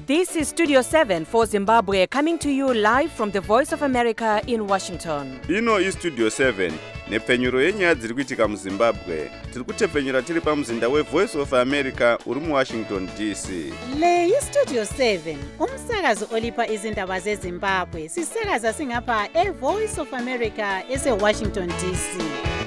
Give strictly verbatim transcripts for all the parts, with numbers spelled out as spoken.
This is Studio seven for Zimbabwe, coming to you live from the Voice of America in Washington. Ino is Studio seven, nepfenyuro yenyaya dziri kuitika muZimbabwe. Tiri kutepfenyura tiri pamuzinda weVoice of America uri muWashington D C. Le iStudio seven, umsakazo olipa izindaba zeZimbabwe. Sisakaza singapha eVoice of America eseWashington D C.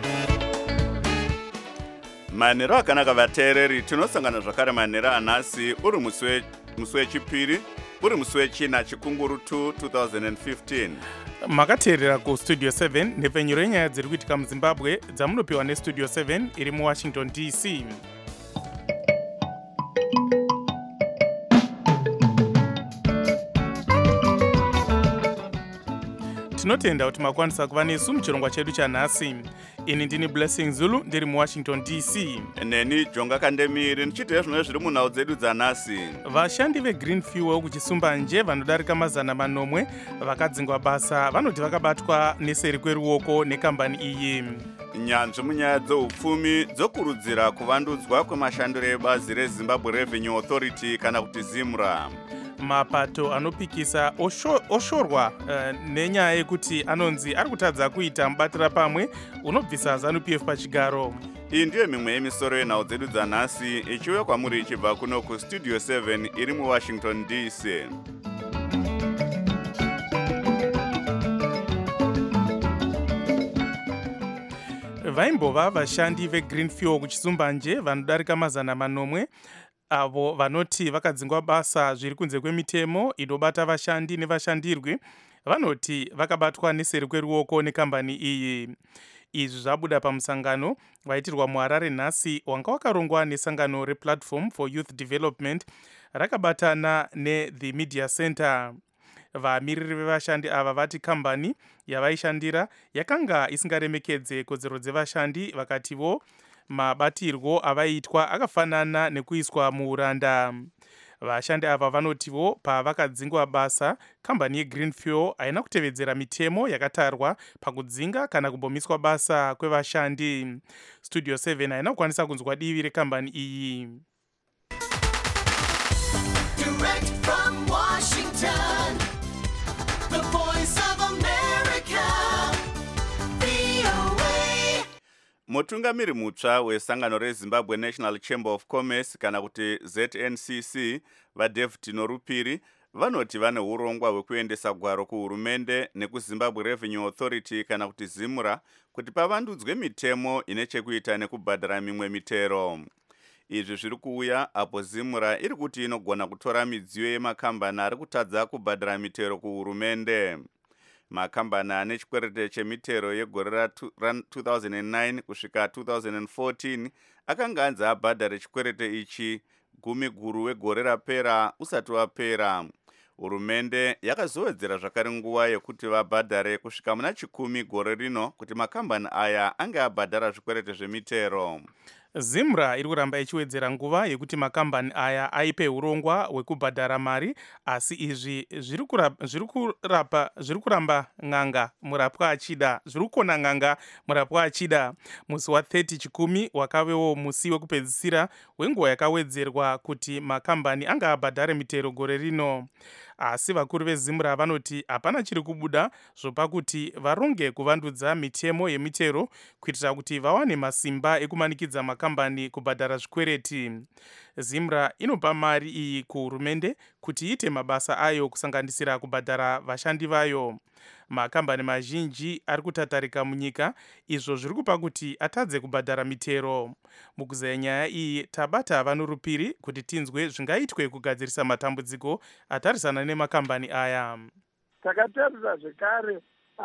Manero akanaka vateereri, tinosangana zvakare manero anhasi uri muswe musi wechipiri uri musi wechina chikungurutu two thousand fifteen. Makateerera kuStudio seven nepfenyuro yenyaya dziri kuitika muZimbabwe dzamunopiwa neStudio seven iri muWashington D C. Tinotenda kuti makwanisa kuva nesu muchirongwa chedu chanhasi. Ini ndini Blessing Zulu ndiri muWashington D C. Neni Jonga Kandemiri ndichiteera zvinhu zviri munhau dzedu dzanhasi. Vashandi veGreen Fuel kuchisumbanje vanodarika mazana manomwe vakadzingwa basa vanoti vakabatwa neseri kweruoko nekambani iyi. Nyanzvi munyaya dzeupfumi dzokurudzira kuvandudzwa kwemashandiro ebazi reZimbabwe Revenue Authority kana kuti ZIMRA. Mapato anopikisa osho, oshorwa uh, nenyaya yekuti anonzi ari kutadza kuita mubatira pamwe unobvisa ZANU-P F pachigaro. Iyi ndiyo mimwe yemisoro yenhau dzedu dzanhasi ichiuya kwamuri ichibva kuno kuStudio seven iri muWashington D C. Vaimbova vashandi veGreen Fuel kuchisumbanje vanodarika mazana manomwe avo vanoti vakadzingwa basa zviri kunze kwemitemo inobata vashandi nevashandirwi vanoti vakabatwa neseri kweruoko nekambani iyi. Izvi zvabuda pamusangano waitirwa muHarare nhasi wanga wakarongwa nesangano rePlatform for Youth Development rakabatana neThe Media Center. Vamiriri vevashandi ava vati kambani yavaishandira yakanga isingaremekedze kodzero dzevashandi, vakativo mabatirwo avaitwa akafanana nekuiswa muuranda. Vashandi ava vanotivo pavakadzingwa basa kambani yeGreen Fuel haina kutevedzera mitemo yakatarwa pakudzinga kana kumbomiswa basa kwevashandi. Studio seven haina kukwanisa kunzwa divi rekambani iyi. Direct from Washington, the Voice of America, V O A. Mutungamiri mutsva wesangano reZimbabwe National Chamber of Commerce kana kuti Z N C C vaDavid Norupiri vanoti vane urongwa hwekuendesa gwaro kuhurumende nekuZimbabwe Revenue Authority kana kuti ZIMRA kuti pavandudzwe mitemo ine chekuita nekubhadhara mimwe mitero. Izvi zviri kuuya apo ZIMRA iri kuti inogona kutora midziyo yemakambani ari kutadza kubhadhara mitero kuhurumende. Makambani ane chikwerete chemitero yegore ra two thousand nine kusvika two thousand fourteen akanga anzi abhadhare chikwerete ichi gumi guru wegore rapera usati wapera. Hurumende yakazowedzera zvakare nguva yekuti vabhadhare kusvika muna chikumi gore rino kuti makambani aya ange abhadhara zvikwerete zvemitero. ZIMRA iri kuramba ichiwedzera nguva yekuti makambani aya aipe urongwa hwekubhadhara mari, asi izvi zviri kurapa zviri kurapa zviri kuramba ng'anga murapwa achida zviri kukona ng'anga murapwa achida. Musi wa30 chikumi wakavewo musi wekupedzisira wenguva yakawedzerwa kuti makambani anga abhadhare mitero gore rino. Asi vakuru veZIMRA vanoti hapana chiri kubuda zvopa kuti varonge kuvandudza mitemo yemitero kuitira kuti vawane masimba ekumanikidza makambani kubhadhara zvikwereti. ZIMRA inopa mari iyi kuhurumende kuti iite mabasa ayo kusanganisira kubhadhara vashandi vayo. Makambani mazhinji ari kutatarika munyika, izvo zviri kupa kuti atadze kubhadhara mitero. Mukuzaya nyaya iyi tabata vaNorupiri kuti tinzwe zvingaitwe kugadzirisa matambudziko atarisana nemakambani aya. Takatarisa zvekare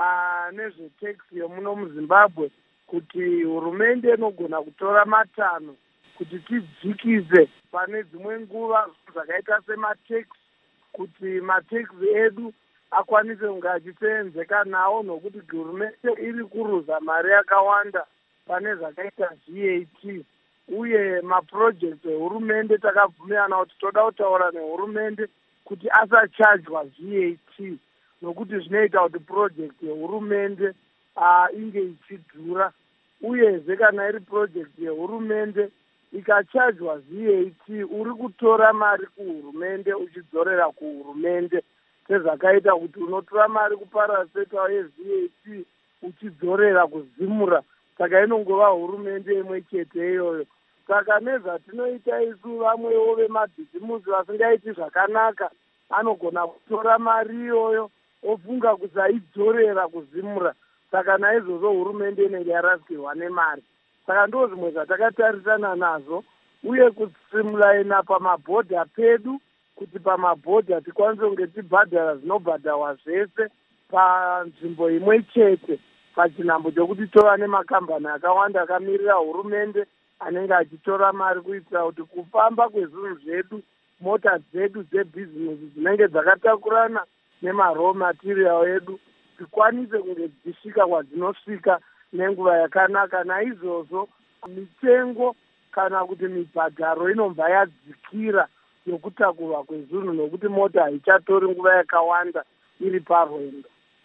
nezvetax yomuno muZimbabwe kuti hurumende inogona kutora matanho kuti tidzikize pane dzimwe nguva zvakaita sematex, kuti matex edu akwanise kunge achisenzeka nawo, nokuti hurumende iri kuruza mari yakawanda pane zvakaita V A T, uye maproject ehurumende takabvumirana kuti toda kutaura nehurumende kuti asachajwa V A T, nokuti zvinoita kuti project yehurumende uh, inge ichidhura, uyezve kana iri project yehurumende ikachajwa V A T uri kutora mari kuhurumende uchidzorera kuhurumende, sezvakaita kuti unotora mari kuparaseta yeV A T uchidzorera kuzimura. Saka inongova hurumende imwe chete iyoyo. Saka nezvatinoita isu vamwewo vemabhizimusi vasingaiti zvakanaka anogona kutora mari iyoyo ofunga kusaidzorera kuzimura. Saka naizvozvo hurumende inenge yarasikirwa nemari. Saka ndo zvimwe zvatakatarisana nazvo, uye kusimulaina pamabhodha pedu kuti pamabhodha tikwanise kunge tibhadhara zvinobhadharwa zvese panzvimbo imwe chete, pachinhambo chokuti tova nemakambani akawanda akamirira hurumende anenge achitora mari kuitira kuti kufamba kwezvinhu zvedu, mota dzedu dzebhizinesi dzinenge dzakatakurana nemaraw material edu dzikwanise kunge dzisvika kwadzinosvika nenguva yakanaka. Naizvozvo mitengo kana kuti mibhadharo inobva yadzikira yokutakurwa kwezvinhu, nokuti mota haichatori nguva yakawanda iri parwendo.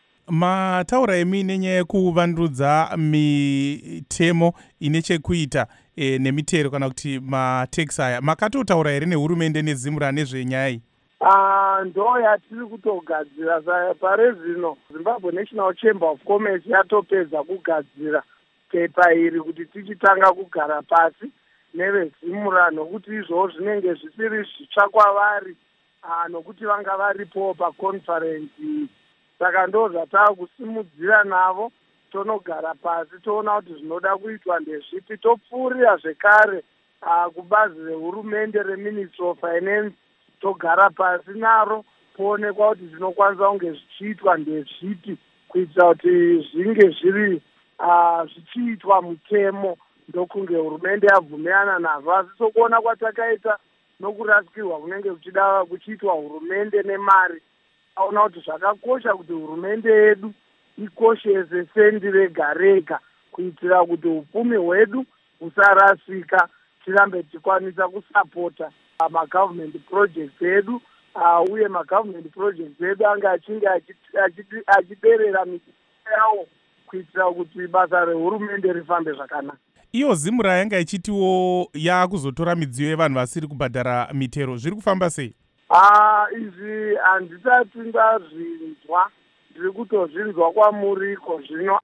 Mataura emi nenyaya yekuvandudza mitemo ine chekuita e, nemitero kana kuti matax aya, makatotaura here nehurumende nezimura nezvenyaya iyi? Uh, ndo yatiri kutogadzira pare zvino. Zimbabwe National Chamber of Commerce yatopedza kugadzira pepa iri kuti tichitanga kugara pasi nevezimura, nokuti izvozvo zvinenge zvisiri zvitsva kwavari, uh, nokuti vanga varipo paconference. Saka ndo zvatava kusimudzira navo, tonogara pasi toona kuti zvinoda kuitwa ndezvipi. Topfuurira zvekare uh, kubazi rehurumende reMinistry of Finance, togara pasi naro poonekwa kuti zvinokwanisa kunge zvichiitwa ndezvipi kuitira kuti zvinge zviri uh, zvichiitwa mutemo, ndokunge hurumende yabvumirana nazvo. Asi sokuona kwatakaita nokurasikirwa kunenge kuchida kuchiitwa hurumende nemari, aona kuti zvakakosha kuti hurumende yedu ikoshese sendi rega rega kuitira kuti upfumi hwedu husarasika, tirambe tichikwanisa kusapota magovernment projects edu, uh, uye magovernment projects edu anga achinge achiberera mitemo yawo kuitira kuti basa rehurumende rifambe zvakanaka. Iyo zimura yanga ichitiwo yakuzotora midziyo yevanhu vasiri kubhadhara mitero, zviri kufamba sei? Ah, izvi handisati ndazvinzwa, ndiri kutozvinzwa kwamuriko zvino.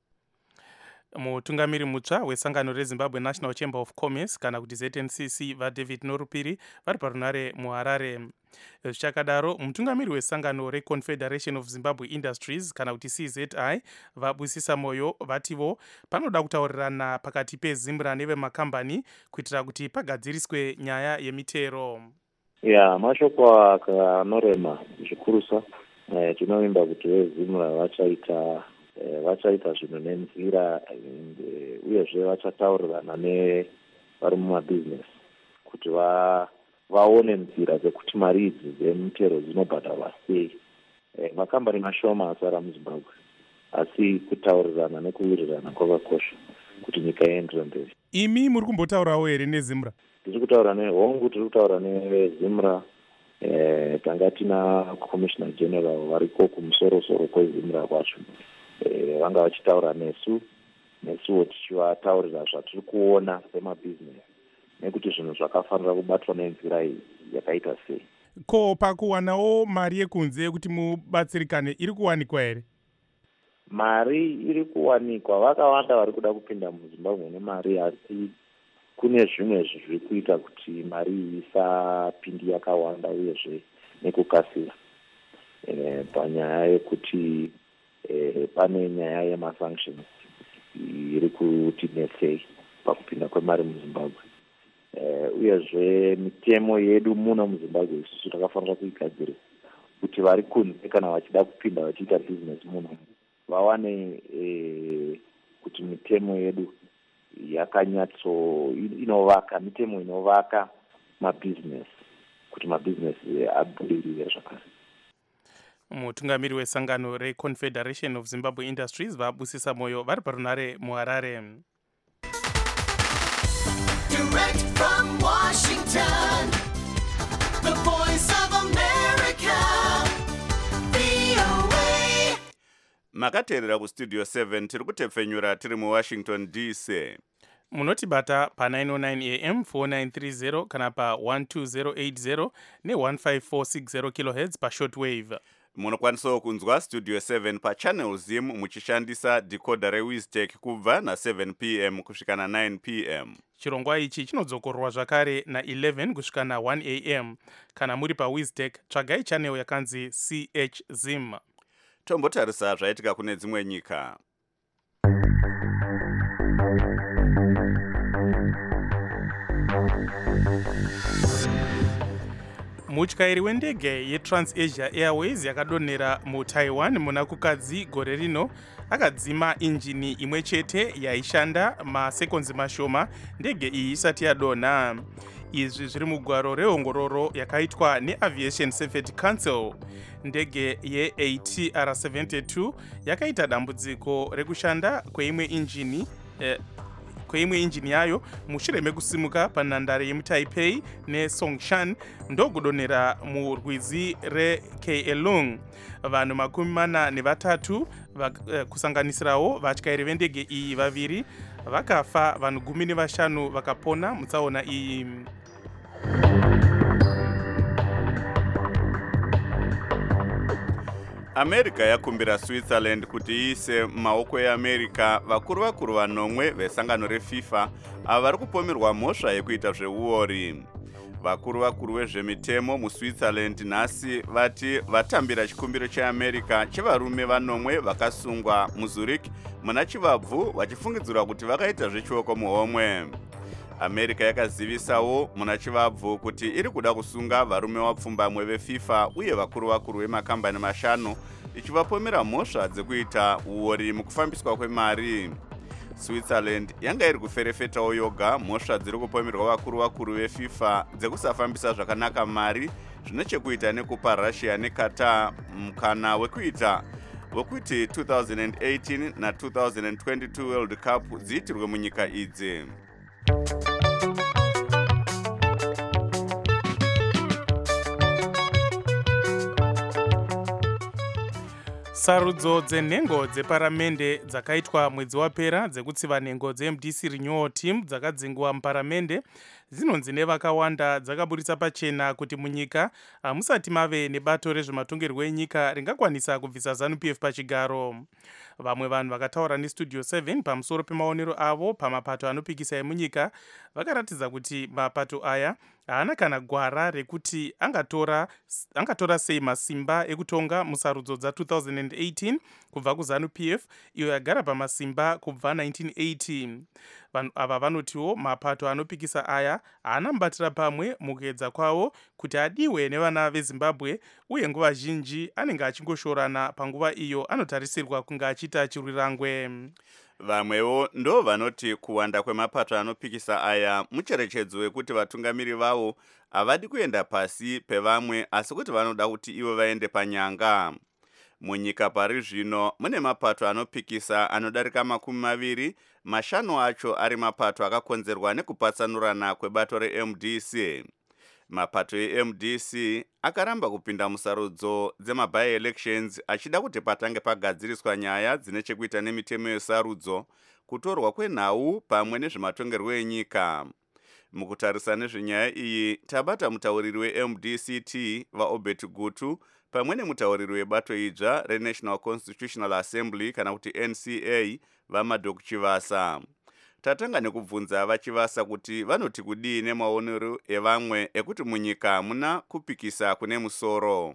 Mutungamiri mutsva wesangano reZimbabwe National Chamber of Commerce kana kuti Z N C C vaDavid Norupiri vari parunare muHarare. Zvichakadaro, mutungamiri wesangano reConfederation of Zimbabwe Industries kana kuti C Z I vabusisa moyo vativo panoda kutaurirana pakati pezimura nevemakambani kuitira kuti pagadziriswe nyaya yemitero. Ya, mashoko akanorema zvikurusa. Eh, tinovimba kuti vezimura vachaita eh, vachaita zvinhu nenzira, uyezve vachataurirana nevari mumabhizinesi kuti va vaone nzira dzekuti mari idzi dzemitero dzinobhadharwa sei. Eh, makambani mashoma asara muZimbabwe, asi kutaurirana nekuwirirana kwakakosha kuti nyika iendere mberi. Imi muri kumbotaurawo here nezimura? Tiri kutaura nehongu, tiri kutaura nezimura. Eh, tanga tina commissioner general variko kumusoro-soro kwezimura kwacho. Eh, vanga vachitaura nesu, nesuwo tichivataurira zvatiri kuona semabhizinesi, nekuti zvinhu zvakafanira kubatwa nenzira iyi yakaita sei. Ko pakuwanawo mari yekunze kuti mubatsirikane iri kuwanikwa here? Mari iri kuwanikwa, vakawanda vari kuda kupinda muZimbabwe nemari, asi kune zvimwe zviri kuita kuti mari isapindi yakawanda uyezve nekukasira. E, panyaya yekuti e, pane nyaya yemasanctions iri kuti nesei pakupinda kwemari muZimbabwe. E, uyezve mitemo yedu muno muZimbabwe isusu takafanira kuigadzira kuti vari kunze kana vachida kupinda vachiita business muno vawane e, kuti mitemo yedu yakanyatso inovaka, mitemo inovaka mabusiness, kuti mabusiness abudirire zvakare. Mutungamiri wesangano reConfederation of Zimbabwe Industries vabusisa moyo vari parunare muHarare. Direct from Washington, the voice of America, V O A. Makateerera kustudio seven tiri kutepfenyura tiri muWashington D C. munotibata pa-nine oh nine a m four nine three zero kana pa-one two zero eight zero ne-one five four six zero kilohertz pa-shortwave. munokwanisawo kunzwa studio seven pachannel zim muchishandisa decoder rewiztech kubva na-seven p m kusvika na-nine p m. chirongwa ichi chinodzokorwa zvakare na-eleven kusvika na-one a m kana muri pawiztech tsvagai channel yakanzi c h zim. tombotarisa zvaitika kune dzimwe nyika. mutyairi wendege yeTransasia Airways yakadonhera muTaiwan muna kukadzi gore rino akadzima injini imwe chete yaishanda masekonzi mashoma ndege iyi isati yadonha. Izvi zviri mugwaro reongororo yakaitwa neAviation Safety Council. Ndege ye-A T R seventy-two yakaita dambudziko rekushanda kweimwe injini eh, kweimwe injini yayo mushure mekusimuka panhandare yemuTaipei neSongshan ndokudonhera murwizi reKeelung. Vanhu makumi mana nevatatu kusanganisirawo vatyairi vendege iyi vaviri vakafa, vanhu gumi nevashanu vakapona mutsaona iyi. America yakumbira Switzerland kuti iise maoko eAmerica vakuru vakuru vanomwe vesangano reFIFA ava vari kupomerwa mhosva yekuita zveuori. Vakuru vakuru vezvemitemo muSwitzerland nhasi vati vatambira chikumbiro cheAmerica chevarume vanomwe vakasungwa muZurich muna chivabvu vachifungidzirwa kuti vakaita zvechioko muhomwe. America yakazivisawo muna chivabvu kuti iri kuda kusunga varume vapfumbamwe veFIFA uye vakuru vakuru vemakambani mashanu ichivapomera mhosva dzekuita uori mukufambiswa kwemari. Switzerland yanga iri kuferefetawo yoga mhosva dziri kupomerwa vakuru vakuru veFIFA dzekusafambisa zvakanaka mari zvine chekuita nekupa Russia neQatar mukana wekuita wekuti two thousand eighteen na two thousand twenty-two World Cup dziitirwe munyika idzi. Sarudzo dzenhengo dzeparamende dzakaitwa mwedzi wapera dzekutsiva nhengo dzeM D C Renewal Team dzakadzingwa muparamende dzinonzi nevakawanda dzakaburitsa pachena kuti munyika hamusati mave nebato rezvematongerwo enyika ringakwanisa kubvisa ZANU P F pachigaro. Vamwe vanhu vakataura neStudio seven pamusoro pemaonero avo pamapato anopikisa emunyika vakaratidza kuti mapato aya haana kana gwara rekuti angatora angatora sei masimba ekutonga musarudzo dza two thousand eighteen kubva kuZANU P F iyo yagara pamasimba kubva nineteen eighty. Vanhu ava vanotiwo mapato anopikisa aya haana mubatira pamwe mukuedza kwawo kuti adiwe nevana veZimbabwe uye nguva zhinji anenge achingoshorana panguva iyo anotarisirwa kunge achiita chirwirangwe. Vamwewo ndo vanoti kuwanda kwemapato anopikisa aya mucherechedzo wekuti vatungamiri vavo havadi kuenda pasi pevamwe asi kuti vanoda kuti ivo vaende panyanga. Munyika pari zvino mune mapato anopikisa anodarika makumi maviri, mashanu acho ari mapato akakonzerwa nekupatsanurana kwebato reM D C. Mapato eM D C akaramba kupinda musarudzo dzemaby elections achida kuti patange pagadziriswa nyaya dzine chekuita nemitemo yesarudzo, kutorwa kwenhau pamwe nezvematongerwo enyika. Mukutarisa nezvenyaya iyi tabata mutauriri weM D C T vaObert Gutu pamwe nemutauriri webato idzva reNational Constitutional Assembly kana kuti N C A vaMadok Chivasa. Tatanga nekubvunza vaChivasa kuti vanoti kudii nemaonero evamwe ekuti munyika muna kupikisa kune musoro.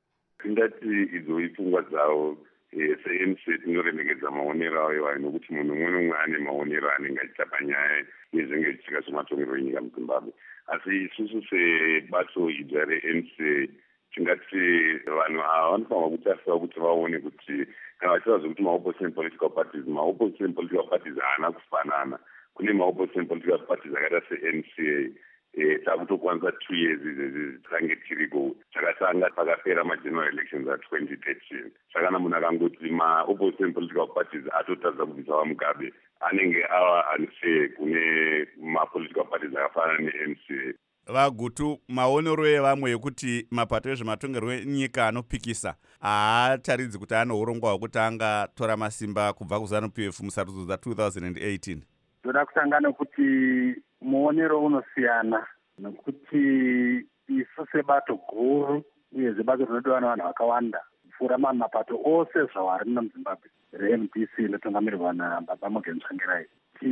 Ndati idzo ipfungwa dzavo se-M C tinoremekedzwa maonero ayo ayo nokuti munhu umwe nomwe ane maonero anenge achiita panyaya yezvinenge zvichiitika zvematongerwo enyika muZimbabwe. Asi isusu sebato idzva reN C A tingati vanhu ava vanofanirwa kutariswa kuti vaone kuti kana vachiva zvekuti maopposition political parties maopposition political parties haana kufanana. Kune maopposition political parties akaita seN C A takutokwanisa two years izvezvi tikange tiriko takatanga pakapera mageneral elections a twenty thirteen. Sakana munhu akangoti maopposition political parties atotadza kubvisa vaMugabe anenge ava unfair kune mapolitical parties akafanana neN C A. Vagutu, maonero evamwe ekuti mapato ezvematongerwo enyika anopikisa haataridzi kuti ano urongwa hwekuti angatora masimba kubva kuZANU P F musarudzo dza two thousand eighteen. ndoda kutanga nekuti muonero unosiyana nekuti isu sebato guru uyezve bato rinodiwa navanhu vakawanda kupfuura mamwe mapato ose zvawari muno muzimbabwe re-M D C inotungamirirwa nababa Morgan Tsvangirai,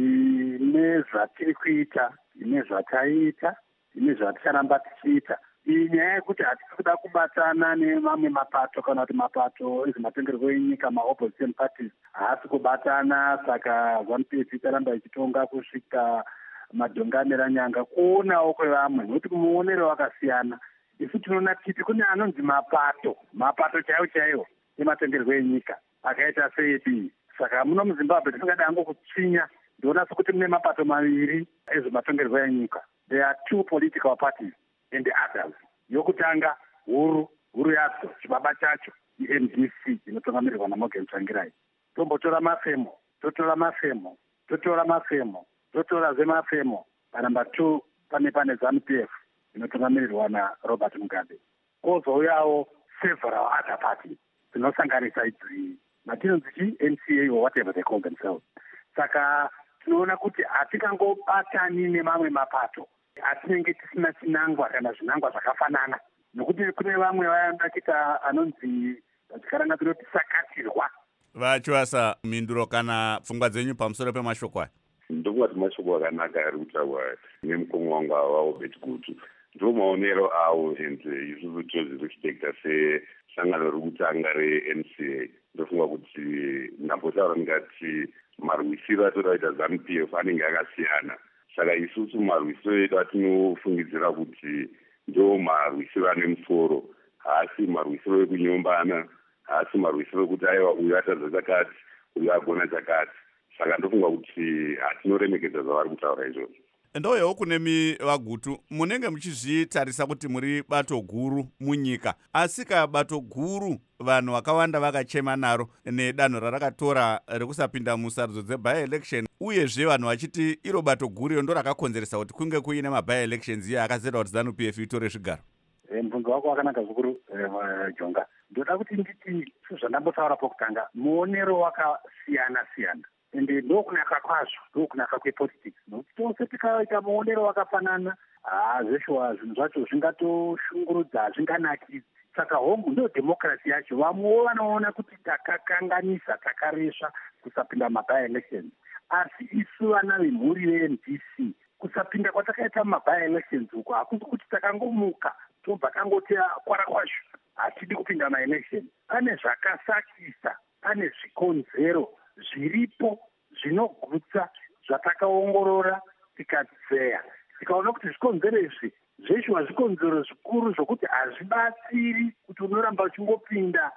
tine zvatiri kuita, tine zvataita, tine zvaticharamba tichiita. Iyi nyaya yekuti hatisi kuda kubatana nemamwe mapato kana kuti mapato ezvematongerwo enyika ma-opposition parties haasi kubatana, saka ZANU-P F icharamba ichitonga kusvika madhongamira nyanga kuonawo kwevamwe, nokuti muonero wakasiyana. Isu tinoona titi kune anonzi mapato mapato chaiwo chaiwo ematongerwo enyika akaita seepi. Saka muno muzimbabwe tisingada hangu kutsvinya, ndoona sekuti mune mapato maviri ezvematongerwo enyika. There are two political parties and the others. Yokutanga huru huru yacho chibaba chacho i-M D C inotungamirirwa naMorgan Tsvangirai. Tombotora mafemo totora mafemo totora mafemo totora zvemafemo. Panamba two pane pane ZANU-P F inotungamirirwa naRobert Mugabe. Kozouyawo several other parties dzinosanganisa idzi matinonzi chi N C A or whatever they call themselves. Saka tinoona kuti hatikangobatani nemamwe mapato, hatinenge tisina chinangwa kana zvinangwa zvakafanana, nokuti kune vamwe vayanda kita anonzi vachikaranga tinoti sakatirwa. Vachivasa mhinduro kana pfungwa dzenyu pamusoro pemashoko aya? Ndokungati mashoko akanaka ari kutaurwa nemukomo wangu waObert Gutu. Ndo maonero awo ende isusu tozviri kuchiteka sesangano riri kutanga re-N C A. Ndofunga kuti ndambotaura ndikati marwisiro atodaita ZANU-P F anenge akasiyana. Saka isusu marwisiro edu atinofungidzira kuti ndo marwisiro ane musoro, haasi marwisiro ekunyombana, haasi marwisiro ekuti aiwa uyu atadza chakati uyu agona chakati. Saka ndofunga kuti hatinoremekedza zvavari kutaura izvozvo. Ndoyewo kunemi vaGutu, munenge muchizvitarisa kuti muri bato guru munyika, asi ka bato guru vanhu vakawanda vakachema naro nedanho rarakatora rekusapinda musarudzo dze-by-election, uyezve vanhu vachiti iro bato guru ndo rakakonzeresa kuti kunge kuine ma-by-elections iye akazeta kuti ZANU-P F itore zvigaro. Mubvunzo wako wakanaka zvikuru Jonga. Ndoda kuti nditi zvandambotaura pokutanga, muonero wakasiyana siyana. Ende ndokunaka kwazvo, ndokunaka kwepolitics. Nokuti tose tikaita muonero wakafanana, haa zveshuwa zvinhu zvacho zvingatoshungurudza, hazvinganakidzi. Saka hongu ndo democracy yacho. Vamwewo vanoona kuti takakanganisa, takaresva kusapinda maba-elections. Asi isu vana vemhuri ve-M D C kusapinda kwatakaita maba-elections uko hakusi kuti takangomuka tobva tangoti kwara kwazvo hatidi kupinda ma-election. Pane zvakasakisa, pane zvikonzero zviripo zvinogutsa zvatakaongorora tikadzeya tikaona kuti zvikonzero izvi zveshuwa zvikonzero zvikuru zvokuti hazvibatsiri kuti unoramba uchingopinda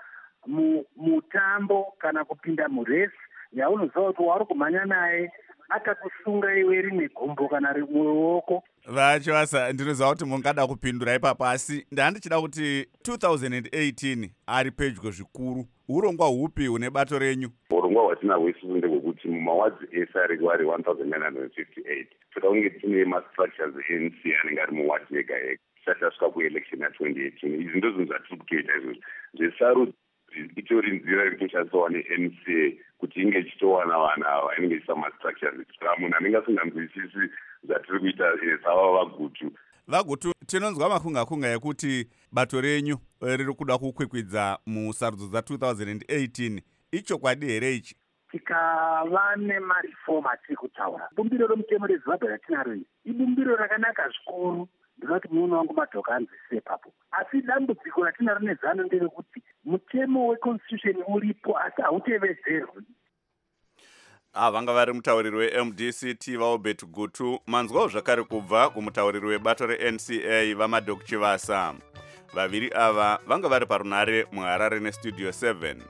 mutambo kana kupinda muresi yaunoziva kuti wauri kumhanya naye akakusunga iwe rimwe gumbo kana rimwe ruoko. Vachivasa, ndinoziva kuti mungada kupindura ipapo, asi ndandichida kuti two thousand eighteen ari pedyo zvikuru. Urongwa hupi hune bato renyu? Urongwa hwatinahwo isusu ndehwekuti mumawadzi ese ari kwari one thousand nine hundred fifty-eight toda kunge tine mastructures e-N C A anenge ari muwadzi yega yega tisati tasvika kuelection ya twenty eighteen. Izvi ndo zvinhu zvatiri kutoita izvozvo zvesaru itori nzira iri kutoshandiswa ne-N C A kuti inge ichitowana vanhu ava inenge ichisa mastructures. Saka munhu anenge asinganzwisisi zvatiri kuita sava vaGutu. VaGutu, tinonzwa makunga-kunga yekuti bato renyu riri kuda kukwikwidza musarudzo dza two thousand eighteen. Ichokwadi here ichi? Tikava nemareform atiri kutaura. Bumbiro romutemo reZimbabwe ratinaro iri ibumbiro rakanaka zvikuru. Ndinoti munhu wangu Madhoka anzwisise ipapo. Asi dambudziko ratinaro neZANU nderekuti mutemo weconstitution uripo asi hautevedzerwi. Ah, vanga vari mutauriri we-M D C T vaObert Gutu. Manzwawo zvakare kubva kumutauriri webato re-N C A vaMadok Chivasa. Vaviri ava vanga vari parunare muHarare neStudio seven.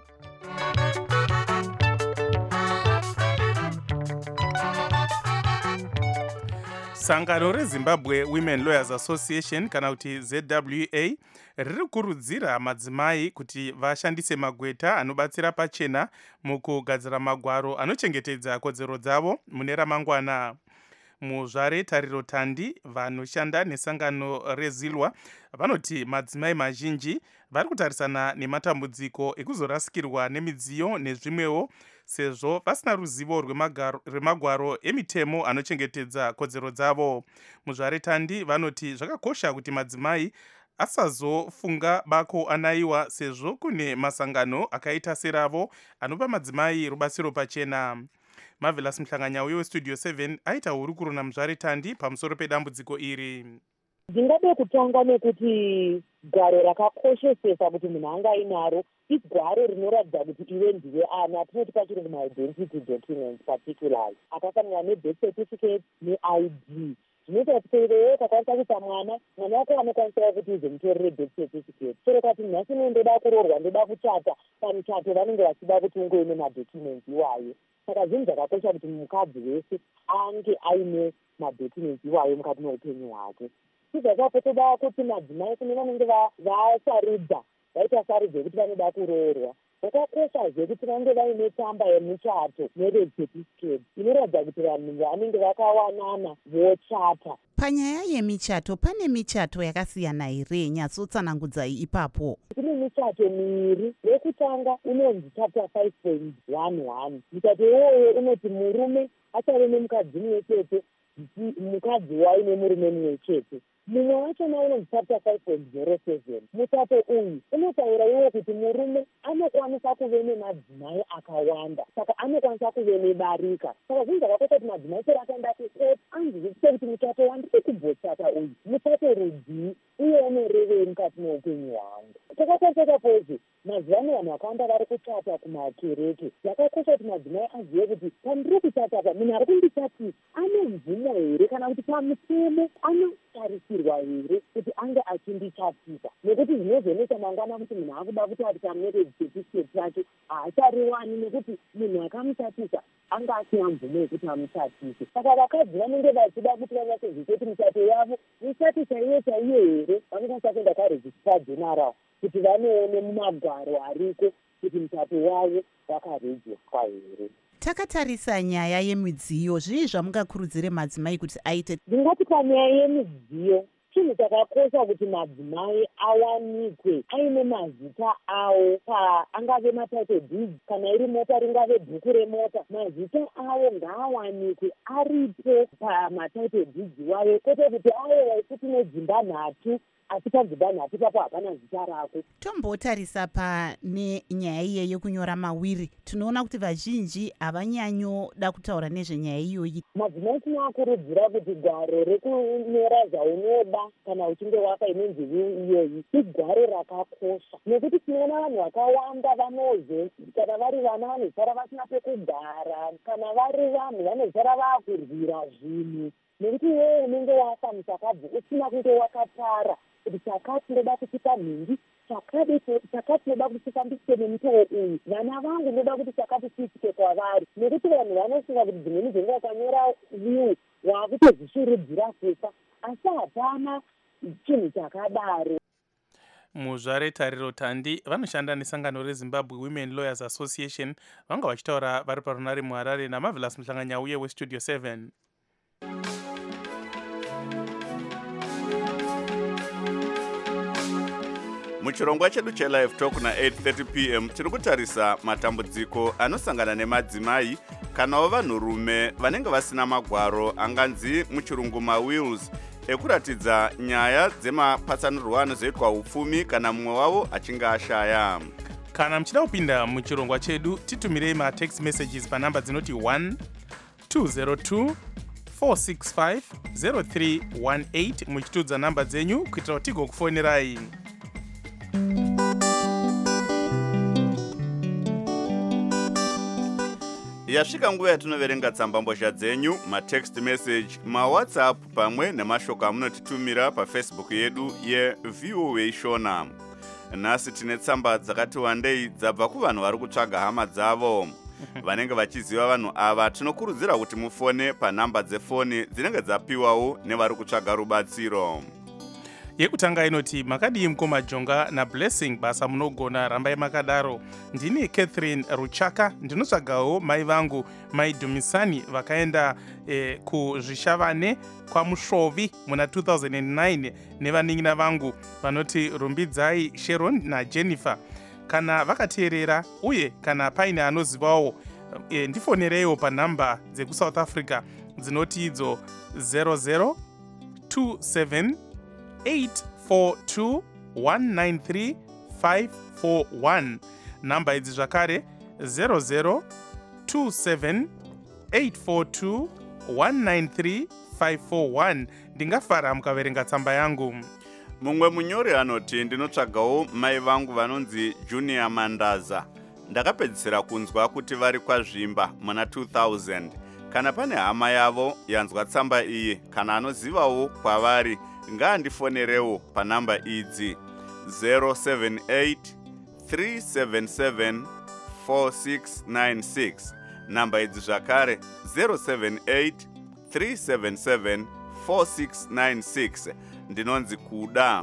Sangano reZimbabwe Women Lawyers Association kana kuti Z W A riri kurudzira madzimai kuti vashandise magweta anobatsira pachena mukugadzira magwaro anochengetedza kodzero dzavo mune ramangwana. Muzvare Tariro Tandi vanoshanda nesangano reZilwa vanoti madzimai mazhinji vari kutarisana nematambudziko ekuzorasikirwa nemidziyo nezvimwewo sezvo vasina ruzivo rwemagaro- rwemagwaro emitemo anochengetedza kodzero dzavo. Muzvaretandi vanoti zvakakosha kuti madzimai asazofunga bako anayiwa sezvo kune masangano akaita seravo anopa madzimai rubatsiro pachena. Marvelous Mhlanganyauye westudio seven aita hurukuro namuzvaretandi pamusoro pedambudziko iri. Ndingade kutanga nekuti gwaro rakakoshesesa kuti munhu anga ainaro igwaro rinoratidza kuti iwe ndiwe ana, tinoti pachirungu ma-identity documents particularly akafanana ne-birth certificate ne-I D. Zvinoita kuti iwewe ukakwanisa kuita mwana mwana wako anokwanisa kuti uzomutorere birth certificate. Soro kati nhasi ndoda kuroorwa, ndoda kuchata, pamuchato vanenge vachida kuti unge une madocuments iwayo. Saka zvinhu zvakakosha kuti mukadzi wese ange aine madocuments iwayo mukati meupenyu hwake. Chizvakapo toda kuti madzimai kune vanenge vasarudza vaita sarudzo yekuti vanoda kuroorwa, zvakakoshazve kuti vange vaine tsamba yemuchato marriage certificate inoratidza kuti vanhu vanenge vakawanana vochata. Panyaya yemichato pane michato yakasiyana here? Nyatsotsanangudzai ipapo. Kune michato miviri. Yekutanga unonzi chapter five point one one. Michato iyoyo unoti murume achave nemukadzi mumwe chete, mukadzi waine murume mumwe chete. Mumwe wachona unonzi chapter five point zero seven. Muchato uyu unotaura iwo kuti murume anokwanisa kuve nemadzimai akawanda, saka anokwanisa kuve nebarika. Saka zvinhu zvakakosha kuti madzimai chero akaenda kukoti anzwisise kuti muchato wandiri kumbochata uyu muchato rudii uye unorevei mukati meupenyu hwangu. Takakoseka pozve mazivano vanhu vakawanda vari kuchata kumakereke. Zvakakosha kuti madzimai azive kuti pandiri kuchata pa munhu ari kundichatisa ane mvumo here kana kuti pamutemo anotarisirwa here kuti ange achindichatisa, nekuti zvinozonesa mangwana kuti munhu akuda kuti ati pamarriage certificate chake haachariwani nekuti munhu akamuchatisa anga asina mvumo yekuti amuchatise. Saka vakadzi vanenge vachida kuti vanyatsozviziva kuti michato yavo michato chaiyo chaiyo here, vanokwanisa kuenda karegistrar general kuti vanoone mumagwaro ariko kuti muchato wavo wakarejiswa here. Takatarisa nyaya yemidziyo, zvii zvamungakurudzire madzimai kuti aite? Ndingati panyaya yemidziyo chinhu chakakosha kuti madzimai awanikwe aine mazita awo pa angave matitle deeds, kana iri mota ringave bhuku remota, mazita awo ngaawanikwe aripo pamatitle deeds wayo, kwete kuti ayo kuti nedzimba nhatu asi padzimba nhatu papo hapana zita rako. Tombotarisa pane nyaya iye yekunyora mawiri. Tinoona kuti vazhinji havanyanyoda kutaura nezvenyaya iyoyi. Madzimai tinoakurudzira kuti gwaro rekunyora zvaunoda kana uchinge wapa inonzi will iyoyi igwaro rakakosha, nekuti tinoona vanhu vakawanda vanoze kana vari vana vanozara vasina pekugara, kana vari vanhu vanozara vaakurwira zvinhu, nekuti iwewe unenge wafa musakadzi usina kunge wakatara kuti chakati ndoda kuchipa nhindi, chakati ndoda kuti chifambisike nemutoo uyu, vana vangu ndoda kuti chakati chiitike kwavari, nekuti vanhu vanofunga kuti dzimweni dzenguva ukanyora will waakutozvishurudzira kufa, asi hapana chinhu chakadaro. Muzvaretariro Tandi vanoshanda nesangano reZimbabwe Women Lawyers Association vanga vachitaura vari parunare muHarare naMarvelous Mhlanganyauye westudio seven. Muchirongwa chedu chelive talk na eight thirty p m tiri kutarisa matambudziko anosangana nemadzimai kanawo vanhurume vanenge vasina magwaro anganzi muchirungu mawills ekuratidza nyaya dzemapatsanurwa anozoitwa upfumi kana mumwe wavo achinge ashaya. Kana muchida kupinda muchirongwa chedu titumirei matext messages panhamba dzinoti one two zero two four six five zero three one eight muchitudza namba dzenyu kuitira kuti tigokufonerai. Yasvika nguva yatinoverenga tsambambozha dzenyu, matext message, mawhatsapp pamwe nemashoko amunotitumira pafacebook yedu yeV O A Shona. Nhasi tine tsamba dzakati wandei dzabva kuvanhu vari kutsvaga hama dzavo. Vanenge vachiziva vanhu ava tinokurudzira kuti mufone panhamba dzefoni dzinenge dzapiwawo nevari kutsvaga rubatsiro. Yekutanga inoti makadii mukoma Jonga na Blessing basa munogona rambai makadaro. Ndini Catherine Ruchaka ndinotsvagawo mai vangu mai Dumisani vakaenda eh, kuzvishavane kwa Mushovi muna two thousand nine nevaning'ina vangu vanoti rumbidzai Sharon na Jennifer. Kana vakateerera uye kana paine anozivawo e, ndifonereyo panhamba dzekusouth africa dzinoti idzo zero zero two seven eight four two one nine three five four one. Namba idzi zvakare zero zero two seven eight four two one nine three five four one. Ndingafara mukaverenga tsamba yangu. Mumwe munyori anoti ndinotsvagawo mai vangu vanonzi Junior Mandaza. Ndakapedzisira kunzwa kuti vari kwazvimba muna two thousand. Kana pane hama yavo yanzwa tsamba iyi kana anozivawo kwavari ngaandifonerewo panhamba idzi zero seven eight three seven seven four six nine six. Namba idzi zvakare zero seven eight three seven seven four six nine six. Ndinonzi Kuda.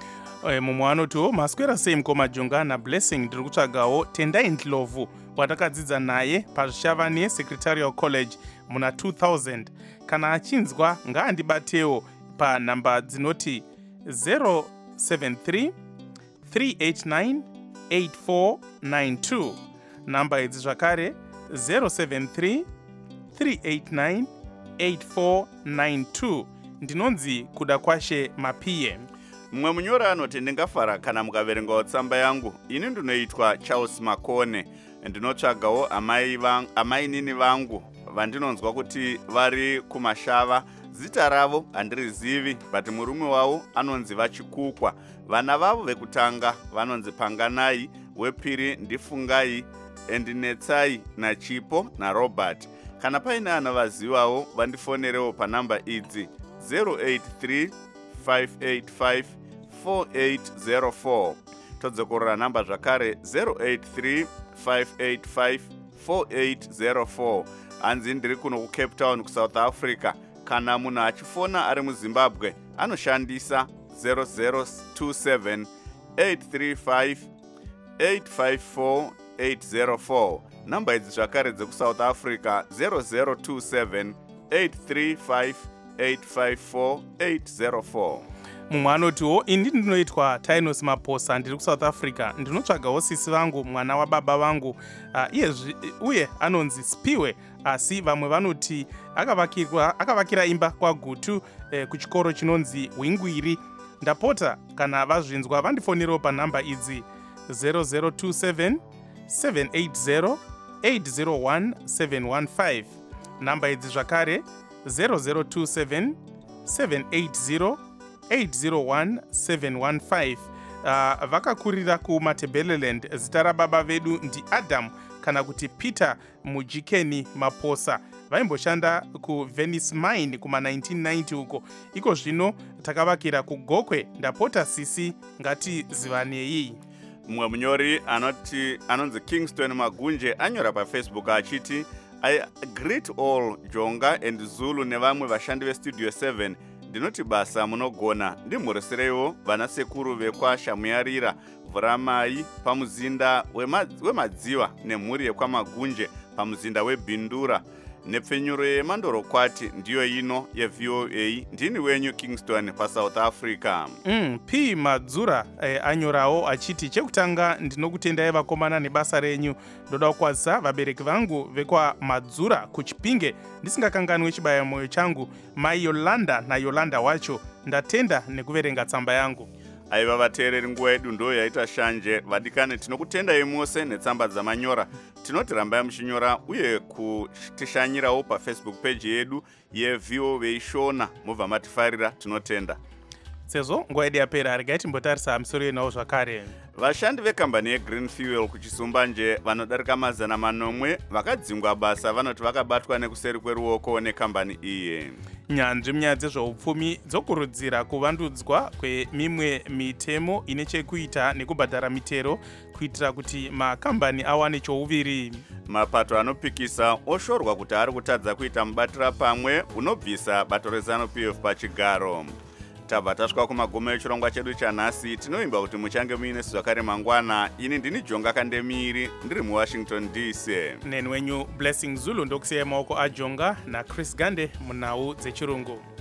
Mumwe anotiwo maswera sei mukoma Jonga naBlessing, ndiri kutsvagawo Tendai Ndlovu watakadzidza naye pazvishavane Secretarial College muna two thousand. Kana achinzwa ngaandibatewo panhamba dzinoti zero seven three three eight nine eight four nine two. Namba idzi zvakare zero seven three three eight nine eight four nine two. Ndinonzi Kuda Kwashe Mapiye. Mumwe munyora anoti ndingafara kana mukaverengawo tsamba yangu. Ini ndinoitwa Charles Makone. Ndinotsvagawo amai vangu, amai nini vangu vandinonzwa kuti vari kumashava. Zita ravo handirizivi, but murume wavo anonzi Vachikukwa. Vana vavo vekutanga vanonzi Panganai, wepiri Ndifungai, Endinetsai naChipo naRobert. Kana paine anovazivawo vandifonerewo panhamba idzi zero eight three five eight five four eight zero four. Todzokorora namba zvakare zero eight three five eight five four eight zero four. Hanzi ndiri kuno kuCape Town kuSouth Africa. Kana munhu achifona ari muZimbabwe anoshandisa zero zero two seven eight three five eight five four eight zero four. Namba idzi zvakare dzekuSouth Africa zero zero two seven eight three five eight five four eight zero four. Mumwe anotiwo ini ndinoitwa Tainos Maposa, ndiri kuSouth Africa. Ndinotsvagawo sisi vangu mwana wababa vangu uh, iye uye anonzi Spiwe, asi vamwe vanoti akavakirwa akavakira imba kwaGutu eh, kuchikoro chinonzi Wingwiri. Ndapota kana vazvinzwa vandifonerewo panhamba idzi zero zero two seven seven eight zero eight zero one seven one five. Namba idzi zvakare zero zero two seven seven eight zero eight zero one seven one five. Uh, vakakurira kuMatebeleland. Zita rababa vedu ndi Adam kana kuti Peter Mujikeni Maposa. Vaimboshanda kuVenice Mine kuma nineteen ninety uko. Iko zvino takavakira kuGokwe. Ndapota sisi ngati zivanei. Mumwe munyori anoti anonzi Kingston Magunje anyora paFacebook achiti I greet all Jonga and Zulu nevamwe vashandi veStudio seven. Ndinoti basa munogona ndimhuriserewo vana sekuru vekwashamuyarira Vuramai pamuzinda wemadziva nemhuri yekwamagunje pamuzinda webhindura. Nepfenyuro yemandorokwati ndiyo ino yeV O A. Ndini wenyu Kingston paSouth Africa. Mm, P Madzura eh, anyorawo achiti chekutanga ndinokutendai vakomana nebasa renyu. Ndoda kukwazisa vabereki vangu vekwa Madzura kuChipinge ndisingakanganwi chibaya moyo changu mai Yolanda naYolanda wacho. Ndatenda nekuverenga tsamba yangu. Aiva vateereri nguva yedu ndo yaita shanje. Vadikane tinokutendai mose netsamba dzamanyora. Tinoti rambai muchinyora uye kutishanyirawo paFacebook page yedu yeV O A Shona mubva matifarira. Tinotenda. Sezvo nguva yedu yapera regai timbotarisa misoro yenawo zvakare. Vashandi vekambani yeGreen Fuel kuChisumbanje vanodarika mazana manomwe vakadzingwa basa vanoti vakabatwa nekuseri kweruoko nekambani iyi. Nyanzvi munyaya dzezveupfumi dzokurudzira kuvandudzwa kwemimwe mitemo ine chekuita nekubhadhara mitero kuitira kuti makambani awane chouviri. Mapato anopikisa oshorwa kuti ari kutadza kuita mubatira pamwe unobvisa bato reZANU-P F pachigaro. Tabva tasvika kumagumo echirongwa chedu chanhasi. Tinoimba kuti muchange muine zvakare mangwana. Ini ndini Jonga Kandemiri ndiri muWashington D C. Neni wenyu Blessing Zulu ndokusiyai maoko aJonga naChris Gande munhau dzechirungu.